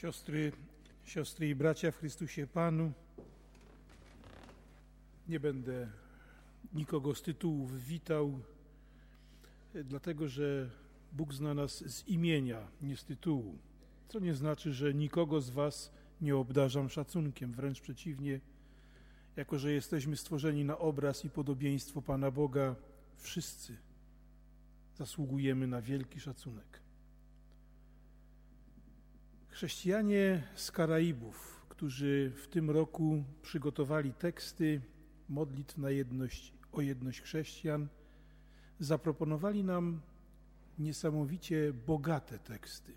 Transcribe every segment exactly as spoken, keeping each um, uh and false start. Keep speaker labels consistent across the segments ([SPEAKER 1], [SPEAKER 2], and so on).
[SPEAKER 1] Siostry, siostry i bracia w Chrystusie Panu, nie będę nikogo z tytułów witał, dlatego że Bóg zna nas z imienia, nie z tytułu. Co nie znaczy, że nikogo z was nie obdarzam szacunkiem, wręcz przeciwnie, jako że jesteśmy stworzeni na obraz i podobieństwo Pana Boga, wszyscy zasługujemy na wielki szacunek. Chrześcijanie z Karaibów, którzy w tym roku przygotowali teksty modlitw na jedność, o jedność chrześcijan, zaproponowali nam niesamowicie bogate teksty.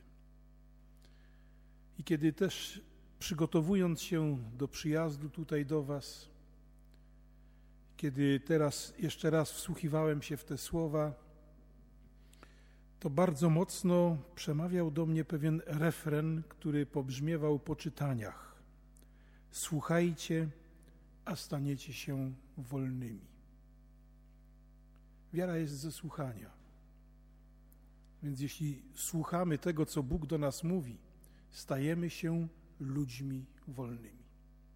[SPEAKER 1] I kiedy też przygotowując się do przyjazdu tutaj do was, kiedy teraz jeszcze raz wsłuchiwałem się w te słowa, to bardzo mocno przemawiał do mnie pewien refren, który pobrzmiewał po czytaniach. Słuchajcie, a staniecie się wolnymi. Wiara jest ze słuchania. Więc jeśli słuchamy tego, co Bóg do nas mówi, stajemy się ludźmi wolnymi.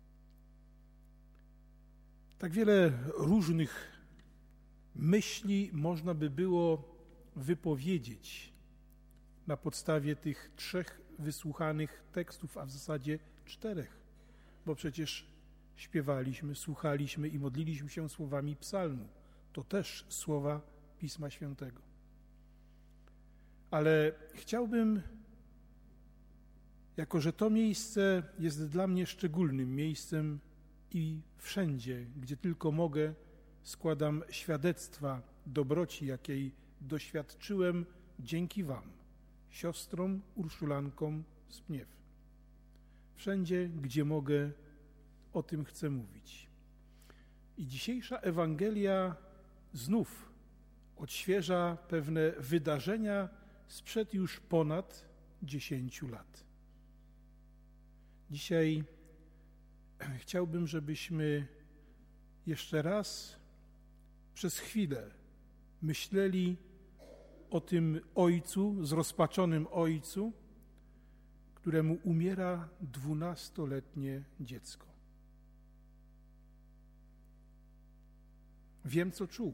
[SPEAKER 1] Tak wiele różnych myśli można by było wypowiedzieć na podstawie tych trzech wysłuchanych tekstów, a w zasadzie czterech, bo przecież śpiewaliśmy, słuchaliśmy i modliliśmy się słowami psalmu. To też słowa Pisma Świętego. Ale chciałbym, jako że to miejsce jest dla mnie szczególnym miejscem i wszędzie, gdzie tylko mogę, składam świadectwa dobroci, jakiej doświadczyłem dzięki wam, siostrom Urszulankom z Pniew. Wszędzie, gdzie mogę, o tym chcę mówić. I dzisiejsza Ewangelia znów odświeża pewne wydarzenia sprzed już ponad dziesięciu lat. Dzisiaj chciałbym, żebyśmy jeszcze raz przez chwilę myśleli o tym ojcu, zrozpaczonym ojcu, któremu umiera dwunastoletnie dziecko. Wiem, co czuł,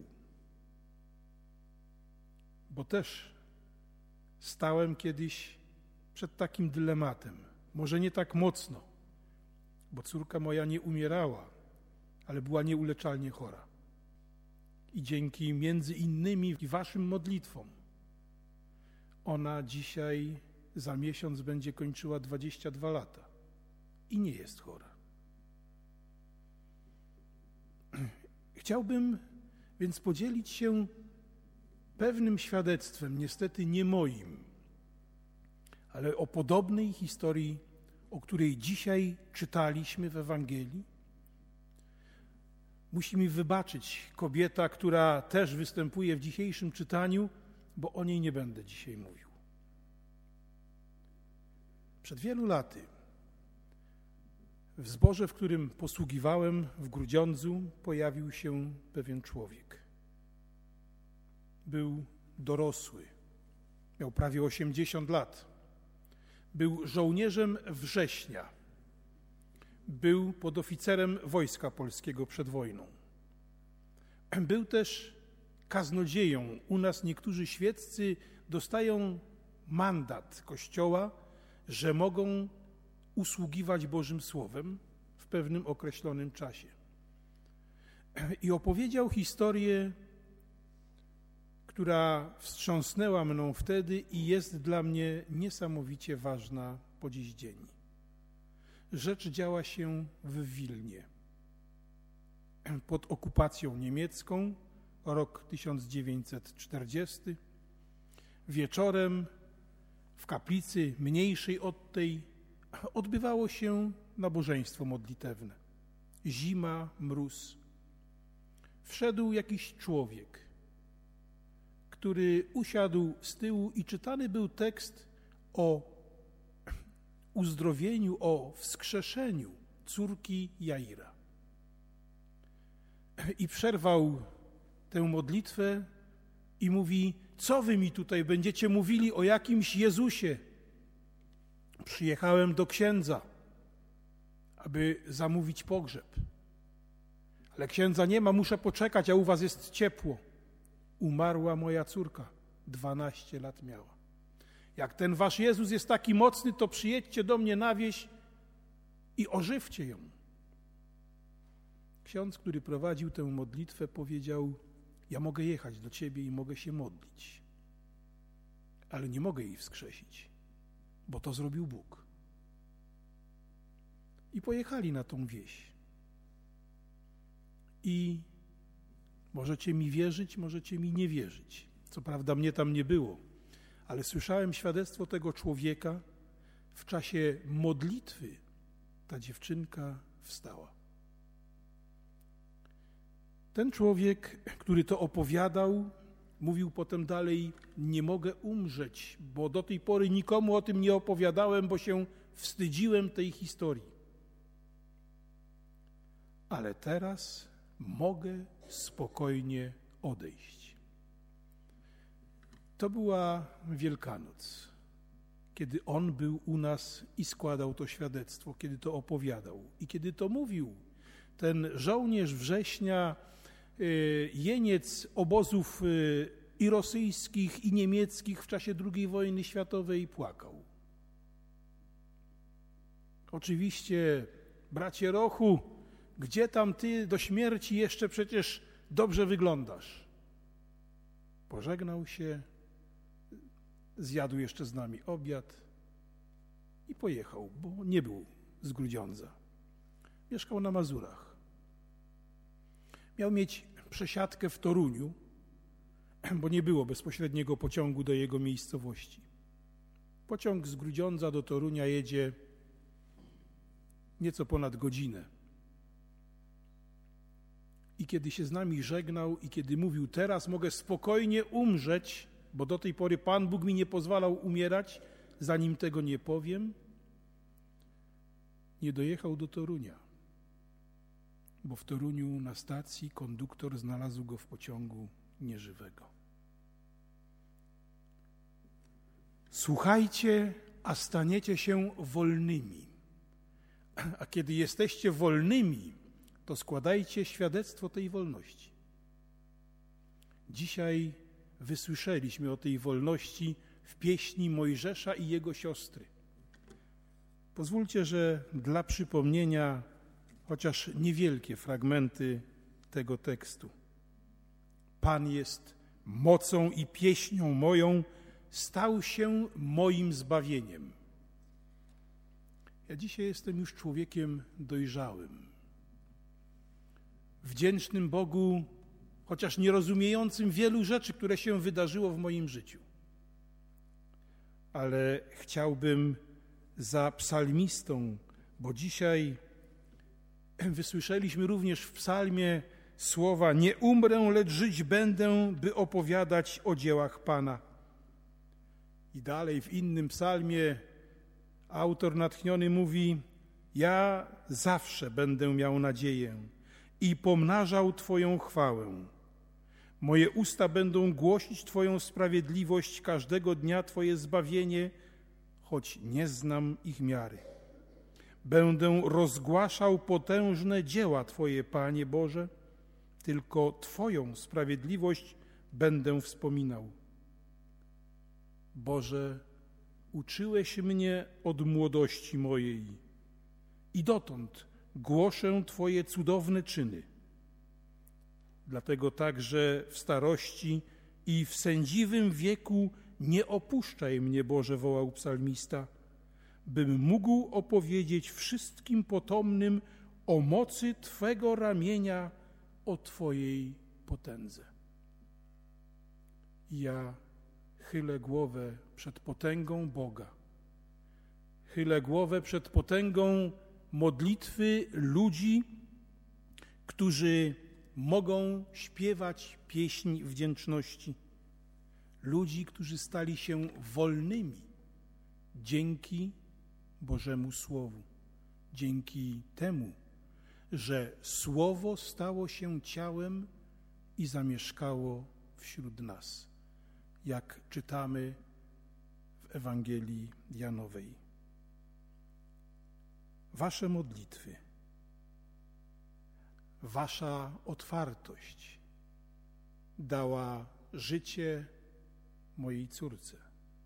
[SPEAKER 1] bo też stałem kiedyś przed takim dylematem. Może nie tak mocno, bo córka moja nie umierała, ale była nieuleczalnie chora. I dzięki między innymi waszym modlitwom ona dzisiaj za miesiąc będzie kończyła dwadzieścia dwa lata i nie jest chora. Chciałbym więc podzielić się pewnym świadectwem, niestety nie moim, ale o podobnej historii, o której dzisiaj czytaliśmy w Ewangelii. Musi mi wybaczyć kobieta, która też występuje w dzisiejszym czytaniu, bo o niej nie będę dzisiaj mówił. Przed wielu laty w zborze, w którym posługiwałem w Grudziądzu, pojawił się pewien człowiek. Był dorosły, miał prawie osiemdziesiąt lat. Był żołnierzem września. Był podoficerem Wojska Polskiego przed wojną. Był też kaznodzieją. U nas niektórzy świeccy dostają mandat Kościoła, że mogą usługiwać Bożym Słowem w pewnym określonym czasie. I opowiedział historię, która wstrząsnęła mną wtedy i jest dla mnie niesamowicie ważna po dziś dzień. Rzecz działa się w Wilnie. Pod okupacją niemiecką, rok tysiąc dziewięćset czterdziesty. Wieczorem w kaplicy mniejszej od tej odbywało się nabożeństwo modlitewne. Zima, mróz. Wszedł jakiś człowiek, który usiadł z tyłu i czytany był tekst o uzdrowieniu, o wskrzeszeniu córki Jaira. I przerwał tę modlitwę i mówi: co wy mi tutaj będziecie mówili o jakimś Jezusie? Przyjechałem do księdza, aby zamówić pogrzeb. Ale księdza nie ma, muszę poczekać, a u was jest ciepło. Umarła moja córka, dwanaście lat miała. Jak ten wasz Jezus jest taki mocny, to przyjedźcie do mnie na wieś i ożywcie ją. Ksiądz, który prowadził tę modlitwę, powiedział: ja mogę jechać do ciebie i mogę się modlić, ale nie mogę jej wskrzesić, bo to zrobił Bóg. I pojechali na tą wieś. I możecie mi wierzyć, możecie mi nie wierzyć. Co prawda mnie tam nie było, ale słyszałem świadectwo tego człowieka. W czasie modlitwy ta dziewczynka wstała. Ten człowiek, który to opowiadał, mówił potem dalej: nie mogę umrzeć, bo do tej pory nikomu o tym nie opowiadałem, bo się wstydziłem tej historii. Ale teraz mogę spokojnie odejść. To była Wielkanoc, kiedy on był u nas i składał to świadectwo, kiedy to opowiadał i kiedy to mówił. Ten żołnierz września, jeniec obozów i rosyjskich, i niemieckich w czasie drugiej wojny światowej, płakał. Oczywiście, bracie Rochu, gdzie tam ty do śmierci jeszcze przecież dobrze wyglądasz? Pożegnał się, zjadł jeszcze z nami obiad i pojechał, bo nie był z Grudziądza. Mieszkał na Mazurach. Miał mieć przesiadkę w Toruniu, bo nie było bezpośredniego pociągu do jego miejscowości. Pociąg z Grudziądza do Torunia jedzie nieco ponad godzinę. I kiedy się z nami żegnał i kiedy mówił: teraz mogę spokojnie umrzeć, bo do tej pory Pan Bóg mi nie pozwalał umierać, zanim tego nie powiem, nie dojechał do Torunia, bo w Toruniu na stacji konduktor znalazł go w pociągu nieżywego. Słuchajcie, a staniecie się wolnymi. A kiedy jesteście wolnymi, to składajcie świadectwo tej wolności. Dzisiaj wysłyszeliśmy o tej wolności w pieśni Mojżesza i jego siostry. Pozwólcie, że dla przypomnienia chociaż niewielkie fragmenty tego tekstu. Pan jest mocą i pieśnią moją, stał się moim zbawieniem. Ja dzisiaj jestem już człowiekiem dojrzałym, wdzięcznym Bogu, chociaż nierozumiejącym wielu rzeczy, które się wydarzyło w moim życiu. Ale chciałbym za psalmistą, bo dzisiaj wysłyszeliśmy również w psalmie słowa: nie umrę, lecz żyć będę, by opowiadać o dziełach Pana. I dalej w innym psalmie autor natchniony mówi: ja zawsze będę miał nadzieję i pomnażał Twoją chwałę. Moje usta będą głosić Twoją sprawiedliwość, każdego dnia Twoje zbawienie, choć nie znam ich miary. Będę rozgłaszał potężne dzieła Twoje, Panie Boże, tylko Twoją sprawiedliwość będę wspominał. Boże, uczyłeś mnie od młodości mojej i dotąd głoszę Twoje cudowne czyny. Dlatego także w starości i w sędziwym wieku nie opuszczaj mnie, Boże, wołał psalmista, bym mógł opowiedzieć wszystkim potomnym o mocy Twego ramienia, o Twojej potędze. Ja chylę głowę przed potęgą Boga. Chylę głowę przed potęgą modlitwy ludzi, którzy mogą śpiewać pieśń wdzięczności. Ludzi, którzy stali się wolnymi dzięki Bożemu Słowu. Dzięki temu, że Słowo stało się ciałem i zamieszkało wśród nas, jak czytamy w Ewangelii Janowej. wasze modlitwy, wasza otwartość dała życie mojej córce.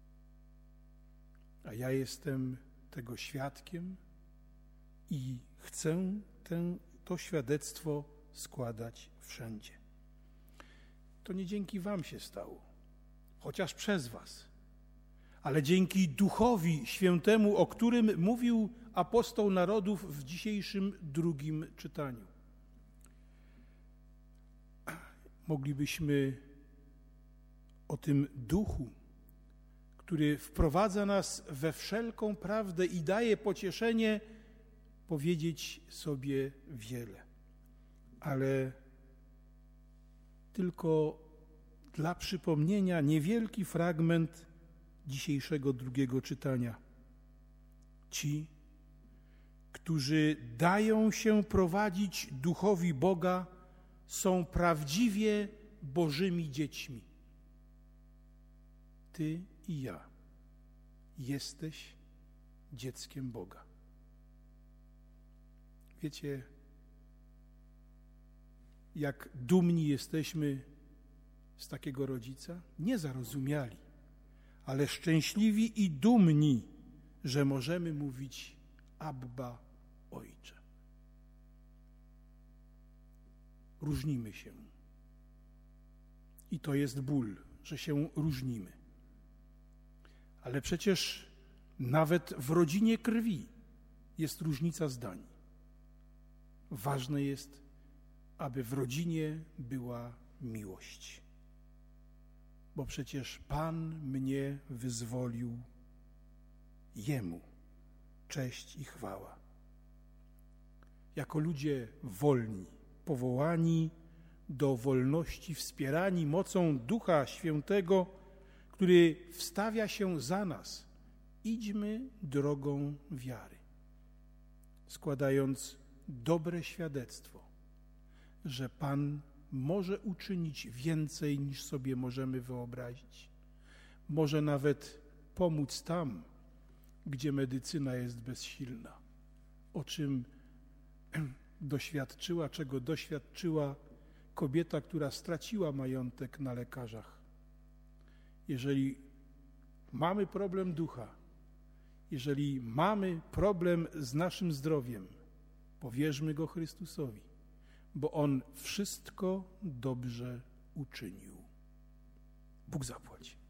[SPEAKER 1] A ja jestem tego świadkiem i chcę ten, to świadectwo składać wszędzie. To nie dzięki wam się stało, chociaż przez was, ale dzięki Duchowi Świętemu, o którym mówił apostoł narodów w dzisiejszym drugim czytaniu. Moglibyśmy o tym Duchu, który wprowadza nas we wszelką prawdę i daje pocieszenie, powiedzieć sobie wiele. Ale tylko dla przypomnienia niewielki fragment dzisiejszego drugiego czytania. Ci, którzy dają się prowadzić Duchowi Boga, są prawdziwie Bożymi dziećmi. Ty i ja jesteś dzieckiem Boga. Wiecie, jak dumni jesteśmy z takiego rodzica? Nie zarozumiali, ale szczęśliwi i dumni, że możemy mówić Abba, Ojcze. Różnimy się. I to jest ból, że się różnimy. Ale przecież nawet w rodzinie krwi jest różnica zdań. Ważne jest, aby w rodzinie była miłość. Bo przecież Pan mnie wyzwolił, Jemu cześć i chwała. Jako ludzie wolni, powołani do wolności, wspierani mocą Ducha Świętego, który wstawia się za nas, idźmy drogą wiary, składając dobre świadectwo, że Pan może uczynić więcej, niż sobie możemy wyobrazić. Może nawet pomóc tam, gdzie medycyna jest bezsilna, o czym doświadczyła, czego doświadczyła kobieta, która straciła majątek na lekarzach. Jeżeli mamy problem ducha, jeżeli mamy problem z naszym zdrowiem, powierzmy go Chrystusowi, bo On wszystko dobrze uczynił. Bóg zapłać.